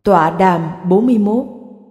Tọa đàm 41.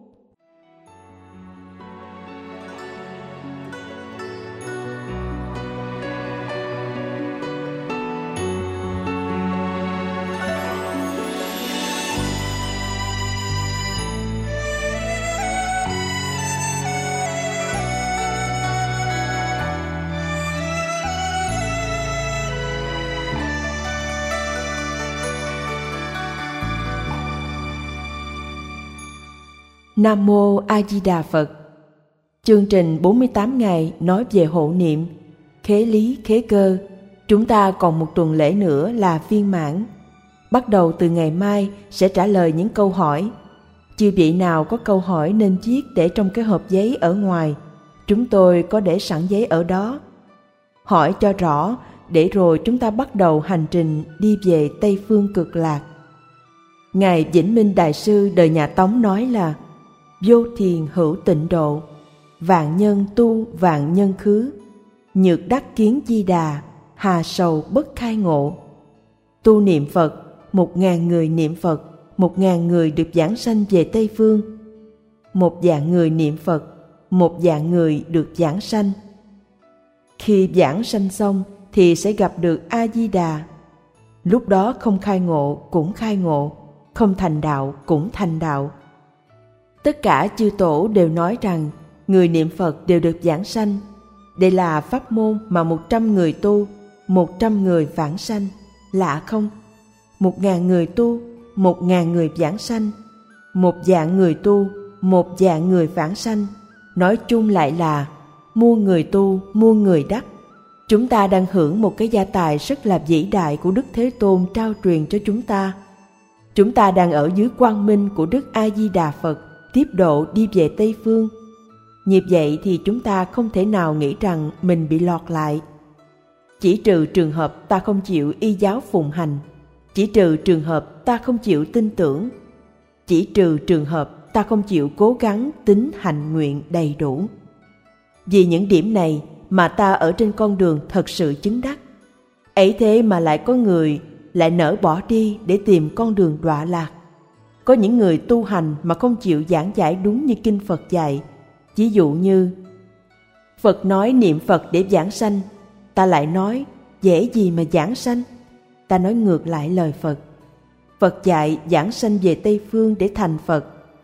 Nam Mô A Di Đà Phật. Chương trình 48 ngày nói về hộ niệm, khế lý khế cơ. Chúng ta còn một tuần lễ nữa là viên mãn. Bắt đầu từ ngày mai sẽ trả lời những câu hỏi. Chư vị nào có câu hỏi nên viết để trong cái hộp giấy ở ngoài. Chúng tôi có để sẵn giấy ở đó. Hỏi cho rõ để rồi chúng ta bắt đầu hành trình đi về Tây Phương Cực Lạc. Ngài Vĩnh Minh Đại Sư đời nhà Tống nói là: vô thiền hữu tịnh độ, vạn nhân tu vạn nhân khứ, nhược đắc kiến Di Đà, hà sầu bất khai ngộ. Tu niệm Phật, 1.000 người niệm Phật, 1.000 người được giảng sanh về Tây Phương. 1 vạn người niệm Phật, 1 vạn người được giảng sanh. Khi giảng sanh xong thì sẽ gặp được A Di Đà. Lúc đó không khai ngộ cũng khai ngộ, không thành đạo cũng thành đạo. Tất cả chư tổ đều nói rằng người niệm Phật đều được giảng sanh. Đây là pháp môn mà 100 người tu, 100 người vãng sanh. Lạ không? 1.000 người tu, 1.000 người vãng sanh. 1 vạn người tu, 1 vạn người vãng sanh. Nói chung lại là muôn người tu, muôn người đắc. Chúng ta đang hưởng một cái gia tài rất là vĩ đại của Đức Thế Tôn trao truyền cho chúng ta. Chúng ta đang ở dưới quang minh của Đức A Di Đà Phật, tiếp độ đi về Tây Phương. Như vậy thì chúng ta không thể nào nghĩ rằng mình bị lọt lại. Chỉ trừ trường hợp ta không chịu y giáo phụng hành, chỉ trừ trường hợp ta không chịu tin tưởng, chỉ trừ trường hợp ta không chịu cố gắng tín hạnh nguyện đầy đủ. Vì những điểm này mà ta ở trên con đường thật sự chứng đắc. Ấy thế mà lại có người lại nỡ bỏ đi để tìm con đường đọa lạc. Có những người tu hành mà không chịu giảng giải đúng như kinh Phật dạy. Ví dụ như Phật nói niệm Phật để giảng sanh, ta lại nói dễ gì mà giảng sanh. Ta nói ngược lại lời Phật. Phật dạy giảng sanh về Tây Phương để thành Phật.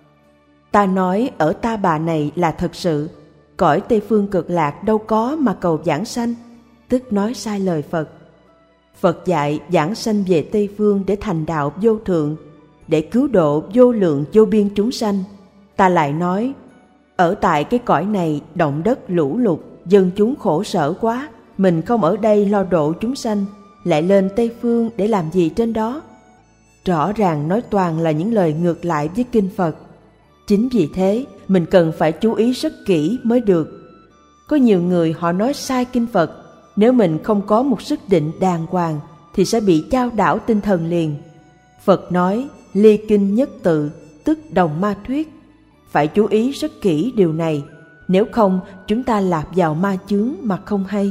Ta nói ở Ta Bà này là thật sự, cõi Tây Phương Cực Lạc đâu có mà cầu giảng sanh, tức nói sai lời Phật. Phật dạy giảng sanh về Tây Phương để thành đạo vô thượng, để cứu độ vô lượng vô biên chúng sanh. Ta lại nói ở tại cái cõi này động đất lũ lụt, dân chúng khổ sở quá, mình không ở đây lo độ chúng sanh, lại lên Tây Phương để làm gì trên đó. Rõ ràng nói toàn là những lời ngược lại với kinh Phật. Chính vì thế mình cần phải chú ý rất kỹ mới được. Có nhiều người họ nói sai kinh Phật. Nếu mình không có một sức định đàng hoàng thì sẽ bị chao đảo tinh thần liền. Phật nói ly kinh nhất tự, tức đồng ma thuyết. Phải chú ý rất kỹ điều này, nếu không chúng ta lạc vào ma chướng mà không hay.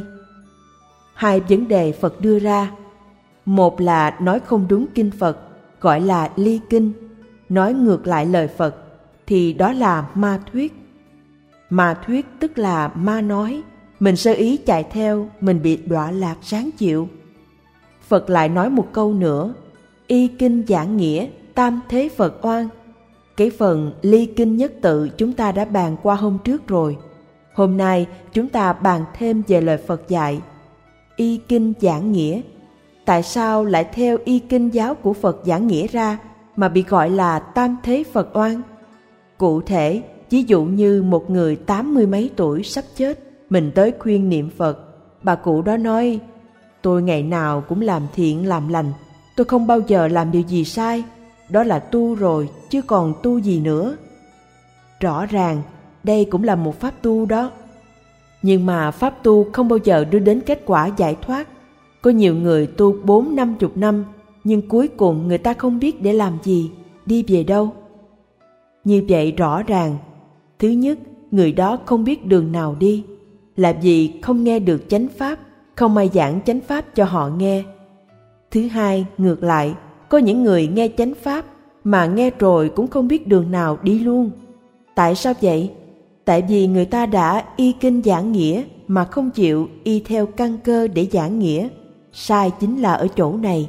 2 vấn đề Phật đưa ra. Một là nói không đúng kinh Phật, gọi là ly kinh. Nói ngược lại lời Phật thì đó là ma thuyết. Ma thuyết tức là ma nói, mình sơ ý chạy theo, mình bị đọa lạc ráng chịu. Phật lại nói một câu nữa, y kinh giảng nghĩa, tam thế Phật oan. Cái phần ly kinh nhất tự chúng ta đã bàn qua hôm trước rồi. Hôm nay chúng ta bàn thêm về lời Phật dạy. Y kinh giảng nghĩa. Tại sao lại theo y kinh giáo của Phật giảng nghĩa ra mà bị gọi là tam thế Phật oan? Cụ thể, ví dụ như một người 80 mấy tuổi sắp chết, mình tới khuyên niệm Phật. Bà cụ đó nói, tôi ngày nào cũng làm thiện làm lành, tôi không bao giờ làm điều gì sai. Đó là tu rồi, chứ còn tu gì nữa. Rõ ràng, đây cũng là một pháp tu đó. Nhưng mà pháp tu không bao giờ đưa đến kết quả giải thoát. Có nhiều người tu 40-50 năm, nhưng cuối cùng người ta không biết để làm gì, đi về đâu. Như vậy rõ ràng, thứ nhất, người đó không biết đường nào đi, là vì không nghe được chánh pháp, không ai giảng chánh pháp cho họ nghe. Thứ hai, ngược lại, có những người nghe chánh pháp mà nghe rồi cũng không biết đường nào đi luôn. Tại sao vậy? Tại vì người ta đã y kinh giảng nghĩa mà không chịu y theo căn cơ để giảng nghĩa. Sai chính là ở chỗ này.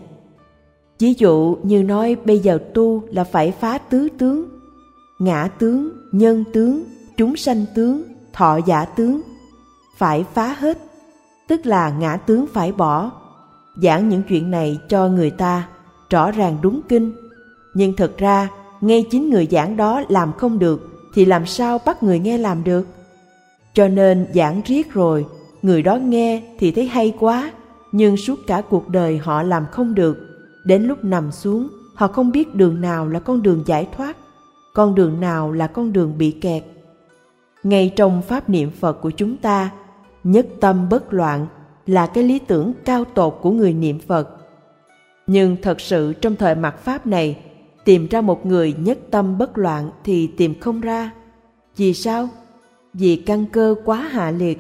Ví dụ như nói bây giờ tu là phải phá tứ tướng: ngã tướng, nhân tướng, chúng sanh tướng, thọ giả tướng. Phải phá hết, tức là ngã tướng phải bỏ. Giảng những chuyện này cho người ta rõ ràng đúng kinh, nhưng thực ra ngay chính người giảng đó làm không được thì làm sao bắt người nghe làm được? Cho nên giảng riết rồi, người đó nghe thì thấy hay quá, nhưng suốt cả cuộc đời họ làm không được. Đến lúc nằm xuống, họ không biết đường nào là con đường giải thoát, con đường nào là con đường bị kẹt. Ngay trong pháp niệm Phật của chúng ta, nhất tâm bất loạn là cái lý tưởng cao tột của người niệm Phật. Nhưng thật sự trong thời mạt Pháp này, tìm ra một người nhất tâm bất loạn thì tìm không ra. Vì sao? Vì căn cơ quá hạ liệt.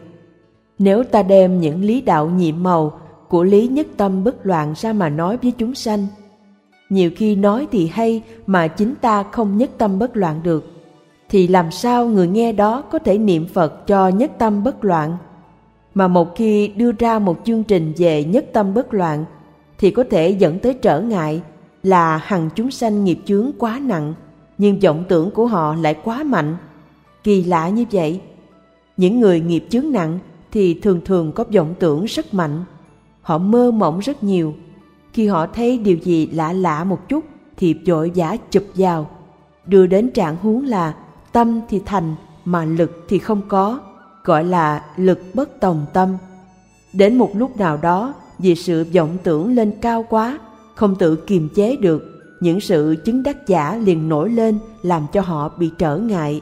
Nếu ta đem những lý đạo nhiệm màu của lý nhất tâm bất loạn ra mà nói với chúng sanh, nhiều khi nói thì hay mà chính ta không nhất tâm bất loạn được, thì làm sao người nghe đó có thể niệm Phật cho nhất tâm bất loạn? Mà một khi đưa ra một chương trình về nhất tâm bất loạn thì có thể dẫn tới trở ngại là hằng chúng sanh nghiệp chướng quá nặng, nhưng vọng tưởng của họ lại quá mạnh. Kỳ lạ như vậy. Những người nghiệp chướng nặng thì thường thường có vọng tưởng rất mạnh. Họ mơ mộng rất nhiều. Khi họ thấy điều gì lạ lạ một chút thì vội vã chụp vào, đưa đến trạng huống là tâm thì thành mà lực thì không có, gọi là lực bất tòng tâm. Đến một lúc nào đó, vì sự vọng tưởng lên cao quá, không tự kiềm chế được, những sự chứng đắc giả liền nổi lên làm cho họ bị trở ngại.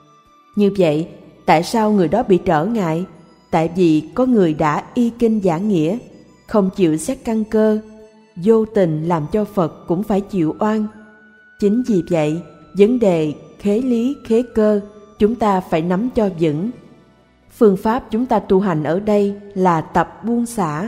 Như vậy, tại sao người đó bị trở ngại? Tại vì có người đã y kinh giảng nghĩa, không chịu xét căn cơ, vô tình làm cho Phật cũng phải chịu oan. Chính vì vậy, vấn đề khế lý khế cơ chúng ta phải nắm cho vững. Phương pháp chúng ta tu hành ở đây là tập buông xả.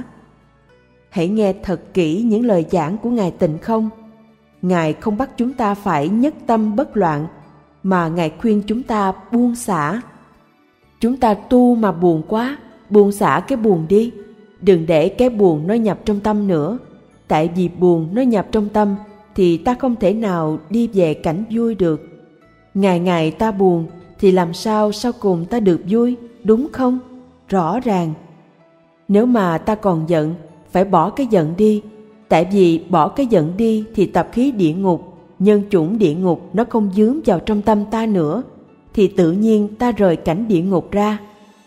Hãy nghe thật kỹ những lời giảng của Ngài Tịnh Không. Ngài không bắt chúng ta phải nhất tâm bất loạn, mà Ngài khuyên chúng ta buông xả. Chúng ta tu mà buồn quá, buông xả cái buồn đi. Đừng để cái buồn nó nhập trong tâm nữa. Tại vì buồn nó nhập trong tâm thì ta không thể nào đi về cảnh vui được. Ngày ngày ta buồn thì làm sao sau cùng ta được vui, đúng không? Rõ ràng. Nếu mà ta còn giận, phải bỏ cái giận đi. Tại vì bỏ cái giận đi thì tập khí địa ngục, nhân chủng địa ngục nó không dướng vào trong tâm ta nữa, thì tự nhiên ta rời cảnh địa ngục ra.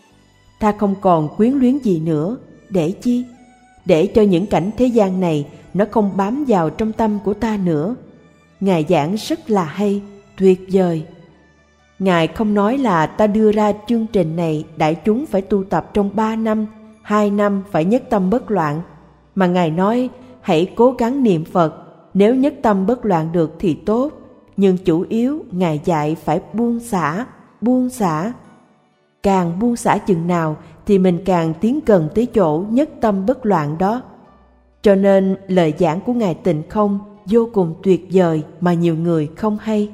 Ta không còn quyến luyến gì nữa. Để chi? Để cho những cảnh thế gian này nó không bám vào trong tâm của ta nữa. Ngài giảng rất là hay, tuyệt vời. Ngài không nói là ta đưa ra chương trình này đại chúng phải tu tập trong 3 năm, 2 năm phải nhất tâm bất loạn, mà Ngài nói hãy cố gắng niệm Phật, nếu nhất tâm bất loạn được thì tốt, nhưng chủ yếu Ngài dạy phải buông xả, buông xả. Càng buông xả chừng nào thì mình càng tiến gần tới chỗ nhất tâm bất loạn đó. Cho nên lời giảng của Ngài Tịnh Không vô cùng tuyệt vời mà nhiều người không hay.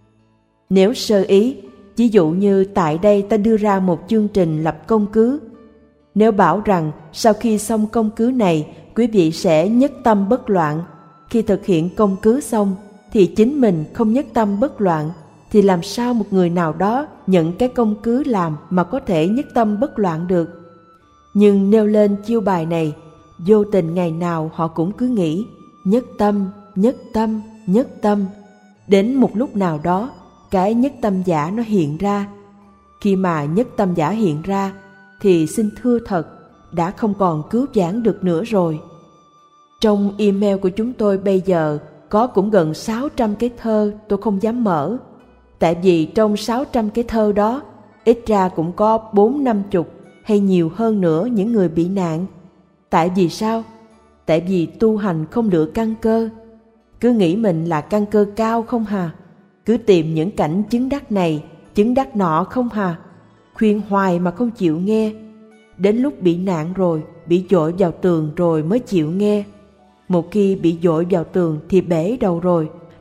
Nếu sơ ý, ví dụ như tại đây ta đưa ra một chương trình lập công cứ. Nếu bảo rằng sau khi xong công cứ này, quý vị sẽ nhất tâm bất loạn, khi thực hiện công cứ xong thì chính mình không nhất tâm bất loạn, thì làm sao một người nào đó nhận cái công cứ làm mà có thể nhất tâm bất loạn được? Nhưng nêu lên chiêu bài này, vô tình ngày nào họ cũng cứ nghĩ nhất tâm, nhất tâm, nhất tâm. Đến một lúc nào đó, cái nhất tâm giả nó hiện ra. Khi mà nhất tâm giả hiện ra, thì xin thưa thật, đã không còn cứu vãn được nữa rồi. Trong email của chúng tôi bây giờ có cũng gần 600 cái thơ tôi không dám mở. Tại vì trong 600 cái thơ đó, ít ra cũng có 40-50 hay nhiều hơn nữa những người bị nạn. Tại vì sao? Tại vì tu hành không được căn cơ. Cứ nghĩ mình là căn cơ cao không hà? Cứ tìm những cảnh chứng đắc này, chứng đắc nọ không hà? Khuyên hoài mà không chịu nghe. Đến lúc bị nạn rồi, bị dội vào tường rồi mới chịu nghe. Một khi bị dội vào tường thì bể đầu rồi,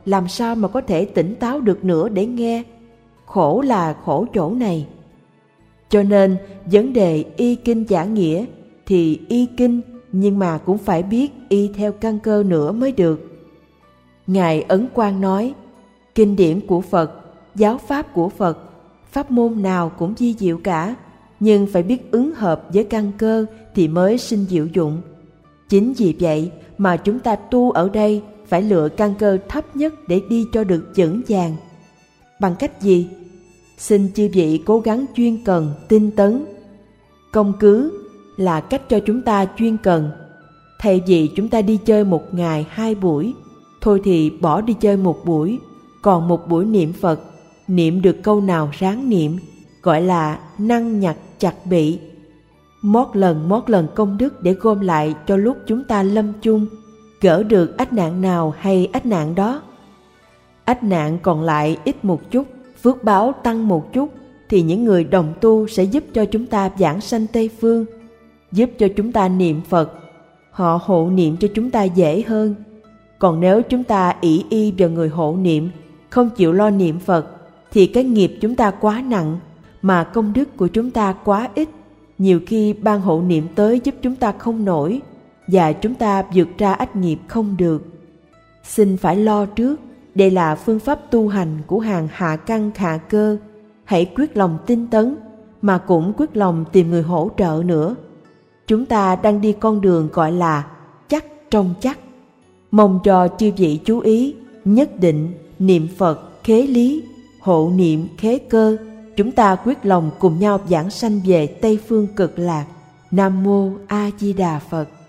làm sao mà có thể tỉnh táo được nữa để nghe. Khổ là khổ chỗ này. Cho nên vấn đề y kinh giả nghĩa thì y kinh, nhưng mà cũng phải biết y theo căn cơ nữa mới được. Ngài Ấn Quang nói, kinh điển của Phật, giáo pháp của Phật, pháp môn nào cũng vi diệu cả, nhưng phải biết ứng hợp với căn cơ thì mới sinh diệu dụng. Chính vì vậy mà chúng ta tu ở đây phải lựa căn cơ thấp nhất để đi cho được vững vàng. Bằng cách gì? Xin chư vị cố gắng chuyên cần, tinh tấn. Công cứ là cách cho chúng ta chuyên cần. Thay vì chúng ta đi chơi 1 ngày 2 buổi, thôi thì bỏ đi chơi 1 buổi, còn 1 buổi niệm Phật, niệm được câu nào ráng niệm, gọi là năng nhặt chặt bị. Mót lần công đức để gom lại cho lúc chúng ta lâm chung, gỡ được ách nạn nào hay ách nạn đó. Ách nạn còn lại ít một chút, phước báo tăng một chút, thì những người đồng tu sẽ giúp cho chúng ta vãng sanh Tây Phương, giúp cho chúng ta niệm Phật. Họ hộ niệm cho chúng ta dễ hơn. Còn nếu chúng ta ỷ y vào người hộ niệm, không chịu lo niệm Phật, thì cái nghiệp chúng ta quá nặng, mà công đức của chúng ta quá ít. Nhiều khi ban hộ niệm tới giúp chúng ta không nổi, và chúng ta vượt ra ách nghiệp không được. Xin phải lo trước, đây là phương pháp tu hành của hàng hạ căn hạ cơ. Hãy quyết lòng tinh tấn, mà cũng quyết lòng tìm người hỗ trợ nữa. Chúng ta đang đi con đường gọi là chắc trong chắc. Mong cho chư vị chú ý, nhất định niệm Phật khế lý, hộ niệm khế cơ. Chúng ta quyết lòng cùng nhau vãng sanh về Tây Phương Cực Lạc. Nam Mô A Di Đà Phật.